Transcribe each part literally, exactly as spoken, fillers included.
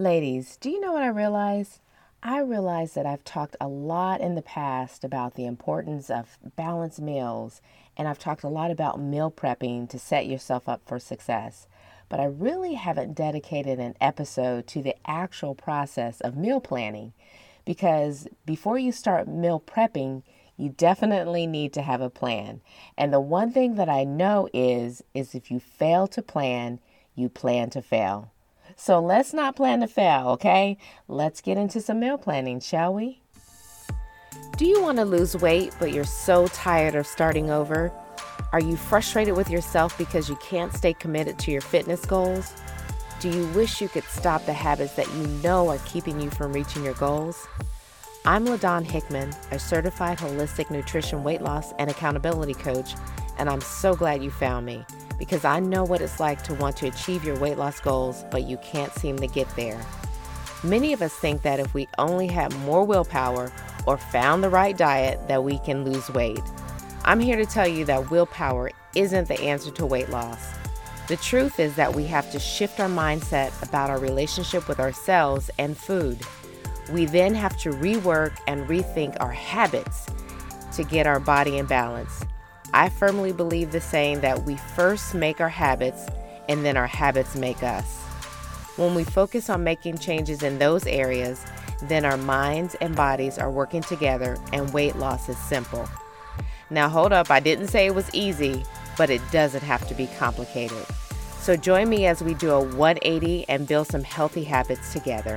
Ladies, do you know what I realize? I realize that I've talked a lot in the past about the importance of balanced meals, and I've talked a lot about meal prepping to set yourself up for success. But I really haven't dedicated an episode to the actual process of meal planning because before you start meal prepping, you definitely need to have a plan. And the one thing that I know is is if you fail to plan, you plan to fail. So let's not plan to fail, okay? Let's get into some meal planning, shall we? Do you want to lose weight, but you're so tired of starting over? Are you frustrated with yourself because you can't stay committed to your fitness goals? Do you wish you could stop the habits that you know are keeping you from reaching your goals? I'm LaDawn Hickman, a certified holistic nutrition, weight loss, and accountability coach, and I'm so glad you found me because I know what it's like to want to achieve your weight loss goals, but you can't seem to get there. Many of us think that if we only had more willpower or found the right diet, that we can lose weight. I'm here to tell you that willpower isn't the answer to weight loss. The truth is that we have to shift our mindset about our relationship with ourselves and food. We then have to rework and rethink our habits to get our body in balance. I firmly believe the saying that we first make our habits and then our habits make us. When we focus on making changes in those areas, then our minds and bodies are working together and weight loss is simple. Now hold up, I didn't say it was easy, but it doesn't have to be complicated. So join me as we do a one eighty and build some healthy habits together.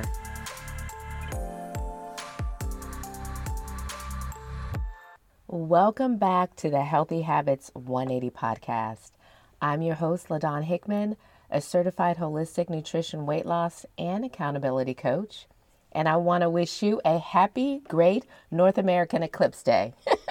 Welcome back to the Healthy Habits one eighty podcast. I'm your host, LaDawn Hickman, a certified holistic nutrition, weight loss, and accountability coach. And I want to wish you a happy, great North American Eclipse Day.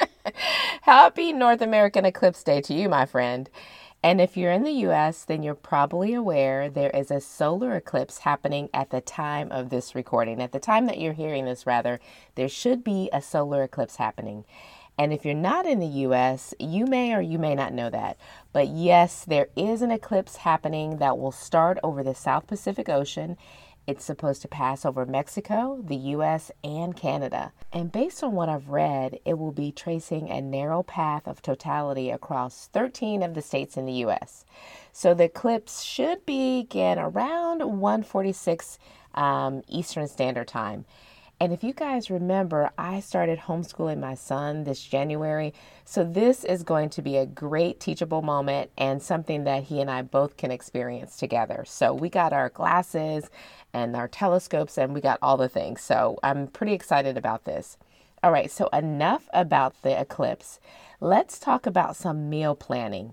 Happy North American Eclipse Day to you, my friend. And if you're in the U S, then you're probably aware there is a solar eclipse happening at the time of this recording. At the time that you're hearing this, rather, there should be a solar eclipse happening. And if you're not in the U S, you may or you may not know that. But yes, there is an eclipse happening that will start over the South Pacific Ocean. It's supposed to pass over Mexico, the U S, and Canada. And based on what I've read, it will be tracing a narrow path of totality across thirteen of the states in the U S. So the eclipse should begin around one forty-six um, Eastern Standard Time. And if you guys remember, I started homeschooling my son this January. So this is going to be a great teachable moment and something that he and I both can experience together. So we got our glasses and our telescopes and we got all the things. So I'm pretty excited about this. All right, so enough about the eclipse. Let's talk about some meal planning.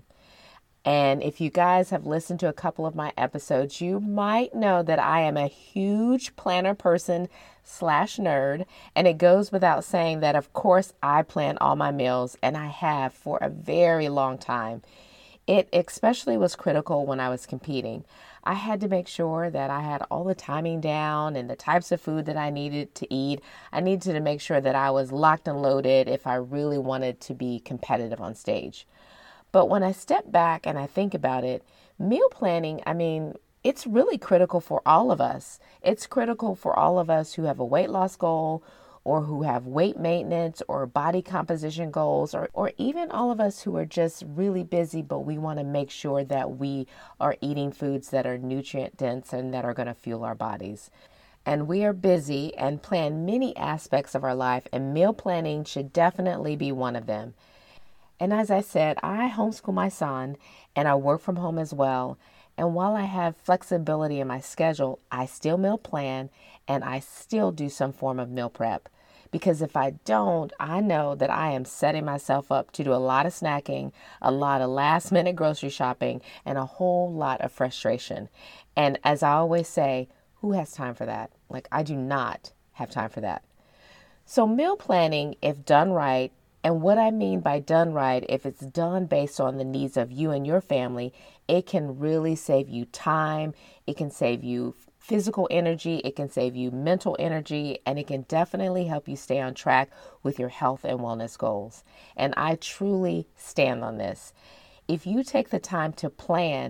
And if you guys have listened to a couple of my episodes, you might know that I am a huge planner person slash nerd. And it goes without saying that, of course, I plan all my meals and I have for a very long time. It especially was critical when I was competing. I had to make sure that I had all the timing down and the types of food that I needed to eat. I needed to make sure that I was locked and loaded if I really wanted to be competitive on stage. But when I step back and I think about it, meal planning, I mean, it's really critical for all of us. It's critical for all of us who have a weight loss goal or who have weight maintenance or body composition goals, or, or even all of us who are just really busy, but we want to make sure that we are eating foods that are nutrient dense and that are going to fuel our bodies. And we are busy and plan many aspects of our life, and meal planning should definitely be one of them. And as I said, I homeschool my son and I work from home as well. And while I have flexibility in my schedule, I still meal plan and I still do some form of meal prep. Because if I don't, I know that I am setting myself up to do a lot of snacking, a lot of last minute grocery shopping, and a whole lot of frustration. And as I always say, who has time for that? Like, I do not have time for that. So meal planning, if done right, and what I mean by done right, if it's done based on the needs of you and your family, it can really save you time. It can save you physical energy. It can save you mental energy, and it can definitely help you stay on track with your health and wellness goals. And I truly stand on this. If you take the time to plan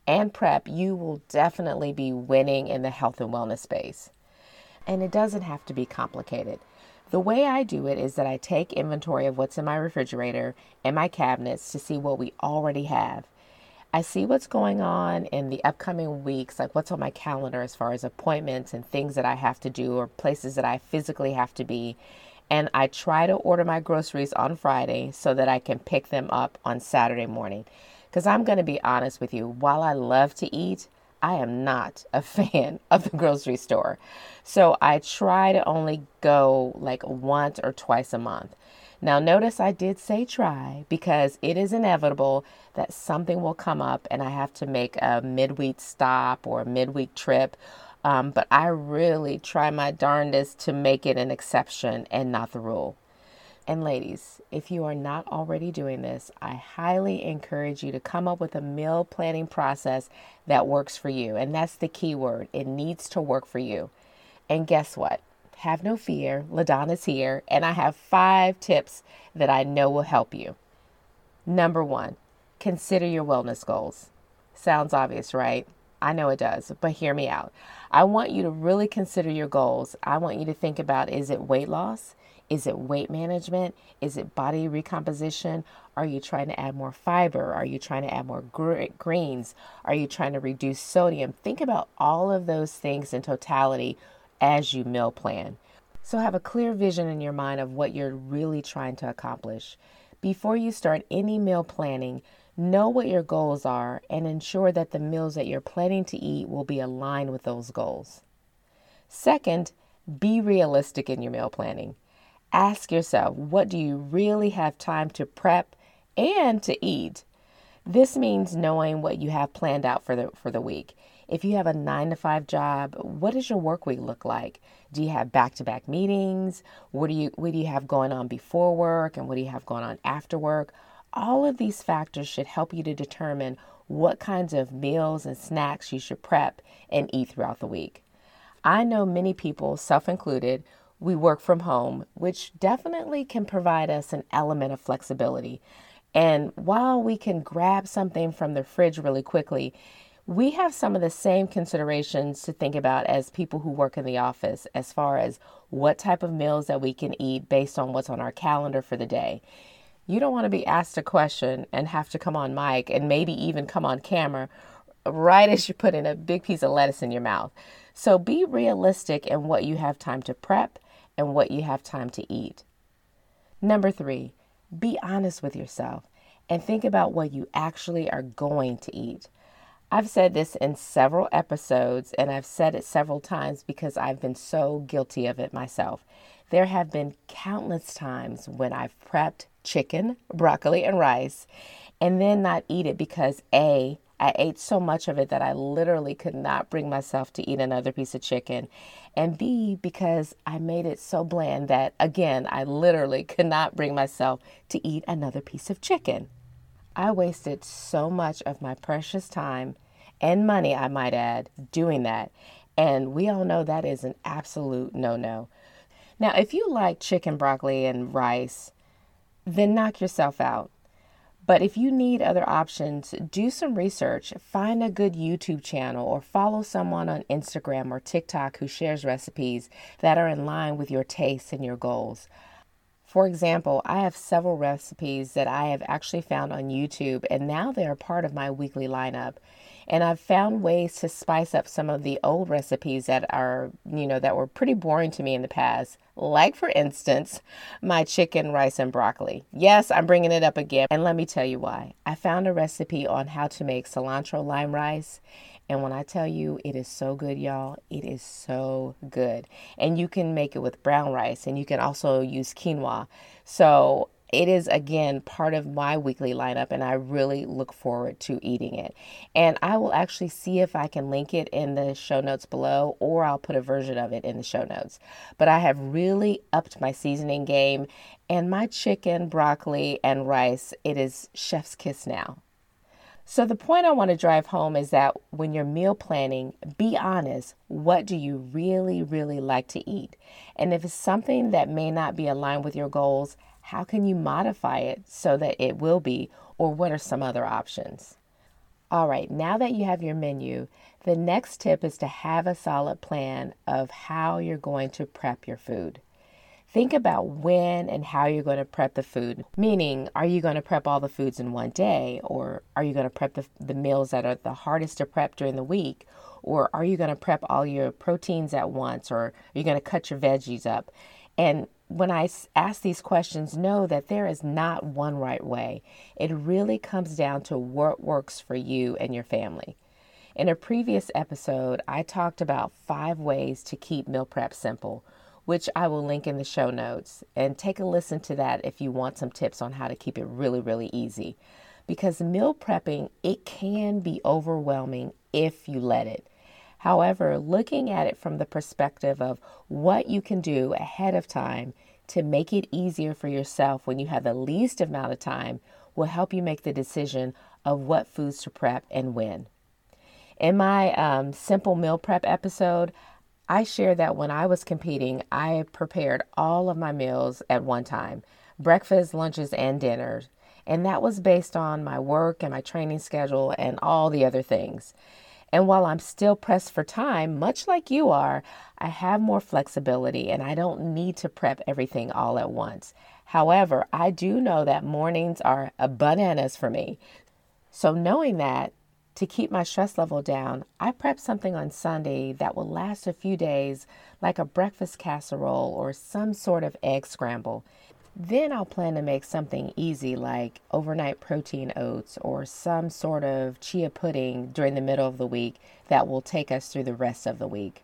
and prep, you will definitely be winning in the health and wellness space. And it doesn't have to be complicated. The way I do it is that I take inventory of what's in my refrigerator and my cabinets to see what we already have. I see what's going on in the upcoming weeks, like what's on my calendar as far as appointments and things that I have to do or places that I physically have to be. And I try to order my groceries on Friday so that I can pick them up on Saturday morning. Because I'm going to be honest with you, while I love to eat, I am not a fan of the grocery store. So I try to only go like once or twice a month. Now, notice I did say try because it is inevitable that something will come up and I have to make a midweek stop or a midweek trip. Um, but I really try my darndest to make it an exception and not the rule. And ladies, if you are not already doing this, I highly encourage you to come up with a meal planning process that works for you. And that's the key word. It needs to work for you. And guess what? Have no fear. LaDonna's here, and I have five tips that I know will help you. Number one, consider your wellness goals. Sounds obvious, right? I know it does, but hear me out. I want you to really consider your goals. I want you to think about, is it weight loss? Is it weight management? Is it body recomposition? Are you trying to add more fiber? Are you trying to add more gr- greens? Are you trying to reduce sodium? Think about all of those things in totality as you meal plan. So have a clear vision in your mind of what you're really trying to accomplish. Before you start any meal planning, know what your goals are and ensure that the meals that you're planning to eat will be aligned with those goals. Second, be realistic in your meal planning. Ask yourself, what do you really have time to prep and to eat? This means knowing what you have planned out for the for the week. If you have a nine to five job, what does your work week look like? Do you have back-to-back meetings? What do you what do you have going on before work and what do you have going on after work? All of these factors should help you to determine what kinds of meals and snacks you should prep and eat throughout the week. I know many people, self-included, we work from home, which definitely can provide us an element of flexibility. And while we can grab something from the fridge really quickly, we have some of the same considerations to think about as people who work in the office as far as what type of meals that we can eat based on what's on our calendar for the day. You don't want to be asked a question and have to come on mic and maybe even come on camera right as you put in a big piece of lettuce in your mouth. So be realistic in what you have time to prep and what you have time to eat. Number three, be honest with yourself and think about what you actually are going to eat. I've said this in several episodes, and I've said it several times because I've been so guilty of it myself. There have been countless times when I've prepped chicken, broccoli, and rice, and then not eat it because A, I ate so much of it that I literally could not bring myself to eat another piece of chicken. And B, because I made it so bland that, again, I literally could not bring myself to eat another piece of chicken. I wasted so much of my precious time and money, I might add, doing that. And we all know that is an absolute no-no. Now, if you like chicken, broccoli, and rice, then knock yourself out. But if you need other options, do some research, find a good YouTube channel or follow someone on Instagram or TikTok who shares recipes that are in line with your tastes and your goals. For example, I have several recipes that I have actually found on YouTube, and now they're part of my weekly lineup. And I've found ways to spice up some of the old recipes that are, you know, that were pretty boring to me in the past. Like, for instance, my chicken, rice, and broccoli. Yes, I'm bringing it up again. And let me tell you why. I found a recipe on how to make cilantro lime rice. And when I tell you it is so good, y'all, it is so good. And you can make it with brown rice, and you can also use quinoa. So it is, again, part of my weekly lineup, and I really look forward to eating it. And I will actually see if I can link it in the show notes below, or I'll put a version of it in the show notes. But I have really upped my seasoning game, and my chicken, broccoli, and rice, it is chef's kiss now. So the point I want to drive home is that when you're meal planning, be honest. What do you really, really like to eat? And if it's something that may not be aligned with your goals, how can you modify it so that it will be, or what are some other options? All right, now that you have your menu, the next tip is to have a solid plan of how you're going to prep your food. Think about when and how you're going to prep the food. Meaning, are you going to prep all the foods in one day? Or are you going to prep the, the meals that are the hardest to prep during the week? Or are you going to prep all your proteins at once? Or are you going to cut your veggies up? And when I ask these questions, know that there is not one right way. It really comes down to what works for you and your family. In a previous episode, I talked about five ways to keep meal prep simple, which I will link in the show notes. And take a listen to that if you want some tips on how to keep it really, really easy. Because meal prepping, it can be overwhelming if you let it. However, looking at it from the perspective of what you can do ahead of time to make it easier for yourself when you have the least amount of time will help you make the decision of what foods to prep and when. In my um, simple meal prep episode, I shared that when I was competing, I prepared all of my meals at one time, breakfast, lunches, and dinners. And that was based on my work and my training schedule and all the other things. And while I'm still pressed for time, much like you are, I have more flexibility and I don't need to prep everything all at once. However, I do know that mornings are a bananas for me. So knowing that, to keep my stress level down, I prep something on Sunday that will last a few days, like a breakfast casserole or some sort of egg scramble. Then I'll plan to make something easy like overnight protein oats or some sort of chia pudding during the middle of the week that will take us through the rest of the week.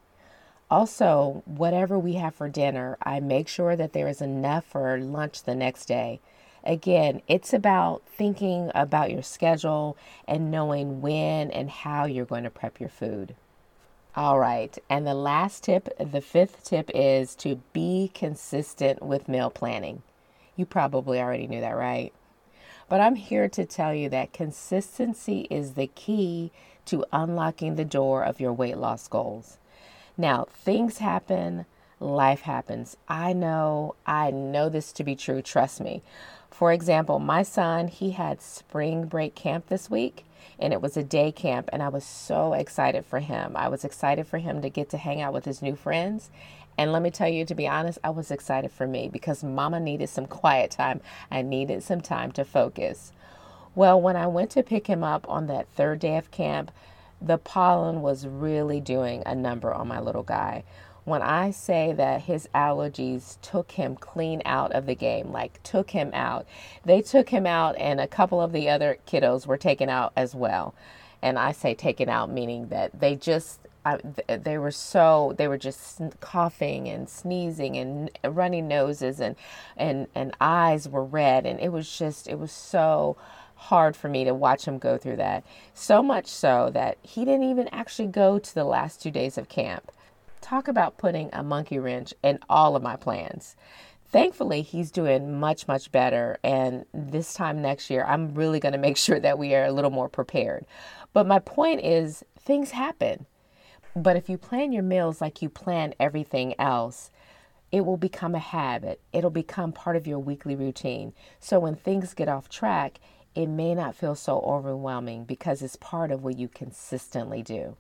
Also, whatever we have for dinner, I make sure that there is enough for lunch the next day. Again, it's about thinking about your schedule and knowing when and how you're going to prep your food. All right, and the last tip, the fifth tip is to be consistent with meal planning. You probably already knew that, right? But I'm here to tell you that consistency is the key to unlocking the door of your weight loss goals. Now, things happen, life happens. I know, I know this to be true, trust me. For example, my son, he had spring break camp this week, and it was a day camp, and I was so excited for him. I was excited for him to get to hang out with his new friends. And let me tell you, to be honest, I was excited for me because mama needed some quiet time. I needed some time to focus. Well, when I went to pick him up on that third day of camp, the pollen was really doing a number on my little guy. When I say that his allergies took him clean out of the game, like took him out, they took him out and a couple of the other kiddos were taken out as well. And I say taken out, meaning that they just, I, they were so, they were just coughing and sneezing and running noses and, and, and eyes were red. And it was just, it was so hard for me to watch him go through that. So much so that he didn't even actually go to the last two days of camp. Talk about putting a monkey wrench in all of my plans. Thankfully, he's doing much, much better. And this time next year, I'm really going to make sure that we are a little more prepared. But my point is, things happen. But if you plan your meals like you plan everything else, it will become a habit. It'll become part of your weekly routine. So when things get off track, it may not feel so overwhelming because it's part of what you consistently do.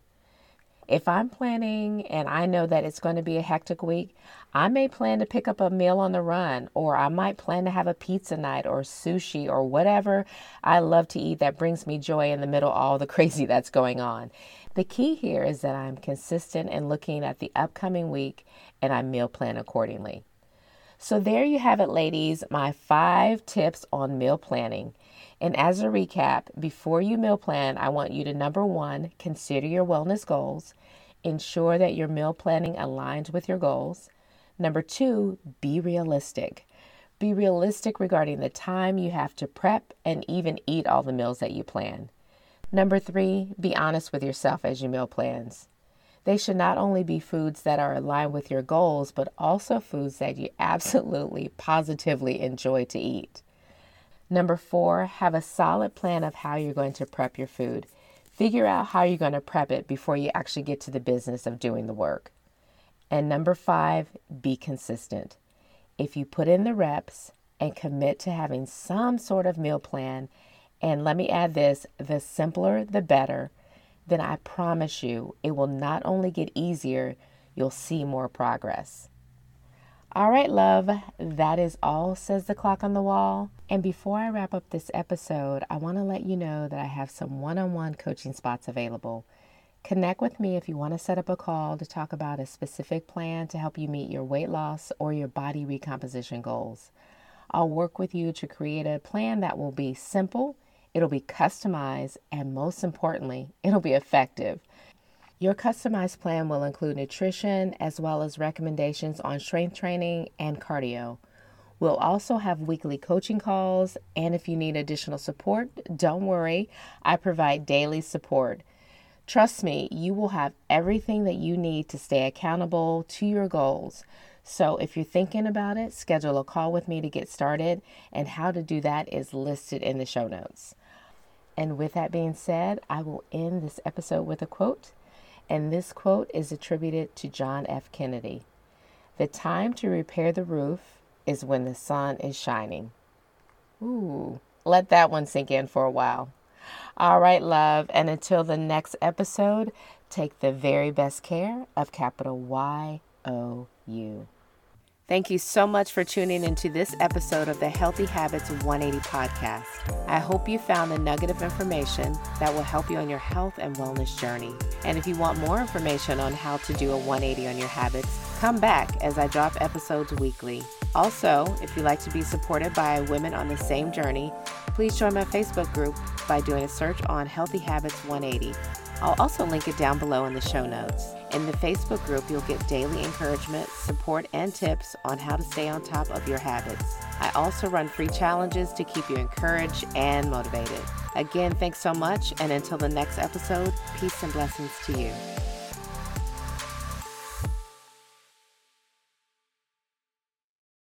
If I'm planning and I know that it's going to be a hectic week, I may plan to pick up a meal on the run, or I might plan to have a pizza night or sushi or whatever I love to eat that brings me joy in the middle of all the crazy that's going on. The key here is that I'm consistent in looking at the upcoming week and I meal plan accordingly. So there you have it, ladies, my five tips on meal planning. And as a recap, before you meal plan, I want you to, number one, consider your wellness goals. Ensure that your meal planning aligns with your goals. Number two, be realistic. Be realistic regarding the time you have to prep and even eat all the meals that you plan. Number three, be honest with yourself as you meal plans. They should not only be foods that are aligned with your goals, but also foods that you absolutely, positively enjoy to eat. Number four, have a solid plan of how you're going to prep your food. Figure out how you're going to prep it before you actually get to the business of doing the work. And number five, be consistent. If you put in the reps and commit to having some sort of meal plan And let me add this, the simpler, the better. Then I promise you, it will not only get easier, you'll see more progress. All right, love, that is all, says the clock on the wall. And before I wrap up this episode, I want to let you know that I have some one-on-one coaching spots available. Connect with me if you want to set up a call to talk about a specific plan to help you meet your weight loss or your body recomposition goals. I'll work with you to create a plan that will be simple, it'll be customized, and most importantly, it'll be effective. Your customized plan will include nutrition as well as recommendations on strength training and cardio. We'll also have weekly coaching calls, and if you need additional support, don't worry, I provide daily support. Trust me, you will have everything that you need to stay accountable to your goals. So if you're thinking about it, schedule a call with me to get started, and how to do that is listed in the show notes. And with that being said, I will end this episode with a quote, and this quote is attributed to John F. Kennedy. The time to repair the roof is when the sun is shining. Ooh, let that one sink in for a while. All right, love, and until the next episode, take the very best care of capital Y O U. Thank you so much for tuning into this episode of the Healthy Habits one eighty podcast. I hope you found a nugget of information that will help you on your health and wellness journey. And if you want more information on how to do a one eighty on your habits, come back as I drop episodes weekly. Also, if you'd like to be supported by women on the same journey, please join my Facebook group by doing a search on Healthy Habits one eighty. I'll also link it down below in the show notes. In the Facebook group, you'll get daily encouragement, support, and tips on how to stay on top of your habits. I also run free challenges to keep you encouraged and motivated. Again, thanks so much, and until the next episode, peace and blessings to you.